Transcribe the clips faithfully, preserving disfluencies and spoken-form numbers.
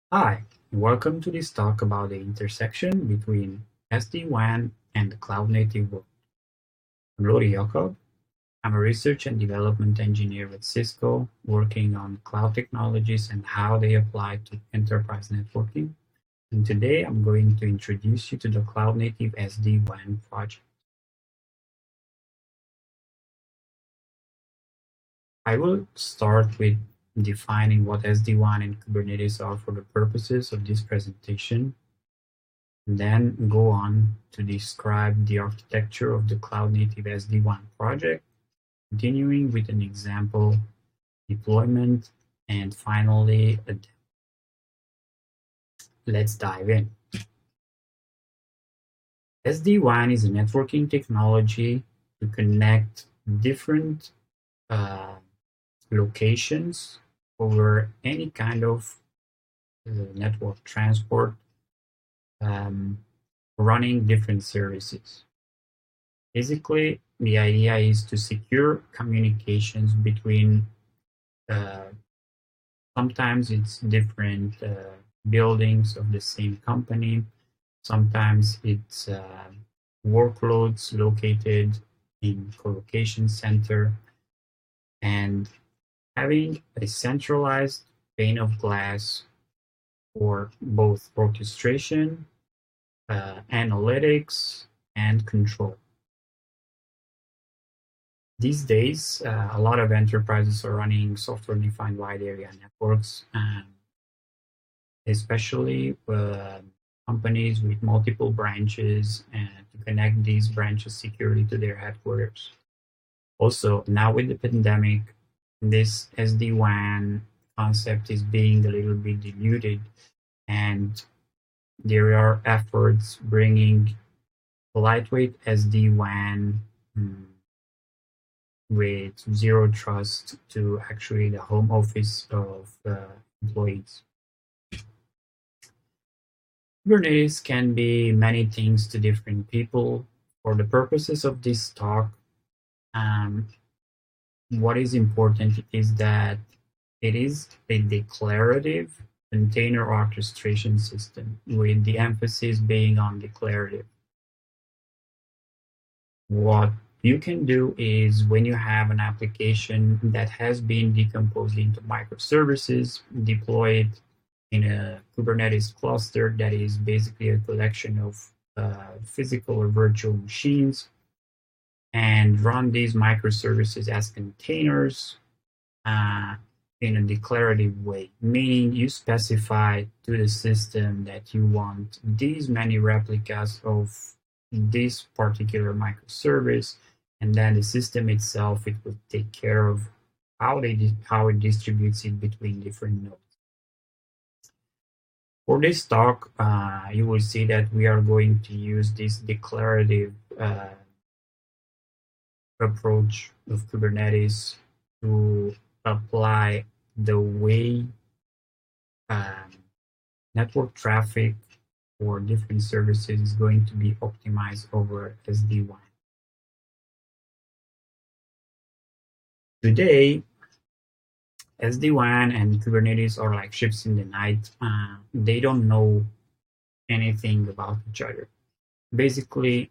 Hi, welcome to this talk about the intersection between S D WAN and the cloud-native world. I'm Lori Jakob. I'm a research and development engineer at Cisco, working on cloud technologies and how they apply to enterprise networking. And today I'm going to introduce you to the cloud-native S D WAN project. I will start with defining what S D WAN and Kubernetes are for the purposes of this presentation. Then go on to describe the architecture of the cloud-native S D WAN project, continuing with an example, deployment, and finally, a demo. Let's dive in. S D WAN is a networking technology to connect different uh, locations over any kind of uh, network transport, um, running different services. Basically, the idea is to secure communications between uh, sometimes it's different uh, buildings of the same company. Sometimes it's uh, workloads located in co-location center, and having a centralized pane of glass for both orchestration, uh, analytics, and control. These days, uh, a lot of enterprises are running software-defined wide area networks, um, especially uh, companies with multiple branches and to connect these branches securely to their headquarters. Also, now with the pandemic, this S D WAN concept is being a little bit diluted, and there are efforts bringing lightweight S D WAN um, with zero trust to actually the home office of uh, employees. Kubernetes can be many things to different people. For the purposes of this talk, um, what is important is that it is a declarative container orchestration system, with the emphasis being on declarative. What you can do is when you have an application that has been decomposed into microservices, deploy it in a Kubernetes cluster that is basically a collection of uh, physical or virtual machines, and run these microservices as containers uh, in a declarative way, meaning you specify to the system that you want these many replicas of this particular microservice, and then the system itself, it will take care of how they how it distributes it between different nodes. For this talk, uh, you will see that we are going to use this declarative uh, approach of Kubernetes to apply the way um, network traffic for different services is going to be optimized over S D WAN. Today, S D WAN and Kubernetes are like ships in the night. Uh, they don't know anything about each other. Basically,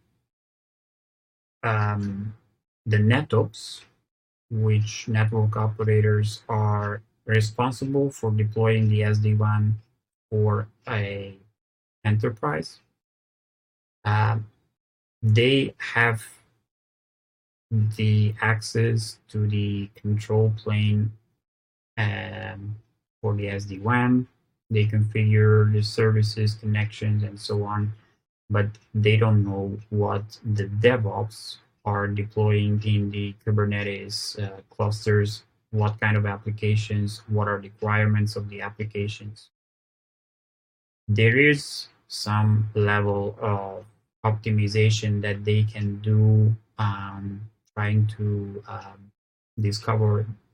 um, the NetOps, which network operators are responsible for deploying the S D WAN for a enterprise, uh, they have the access to the control plane um, for the S D WAN. They configure the services, connections, and so on, but they don't know what the DevOps are deploying in the Kubernetes uh, clusters, what kind of applications, what are the requirements of the applications. There is some level of optimization that they can do, um, trying to um, discover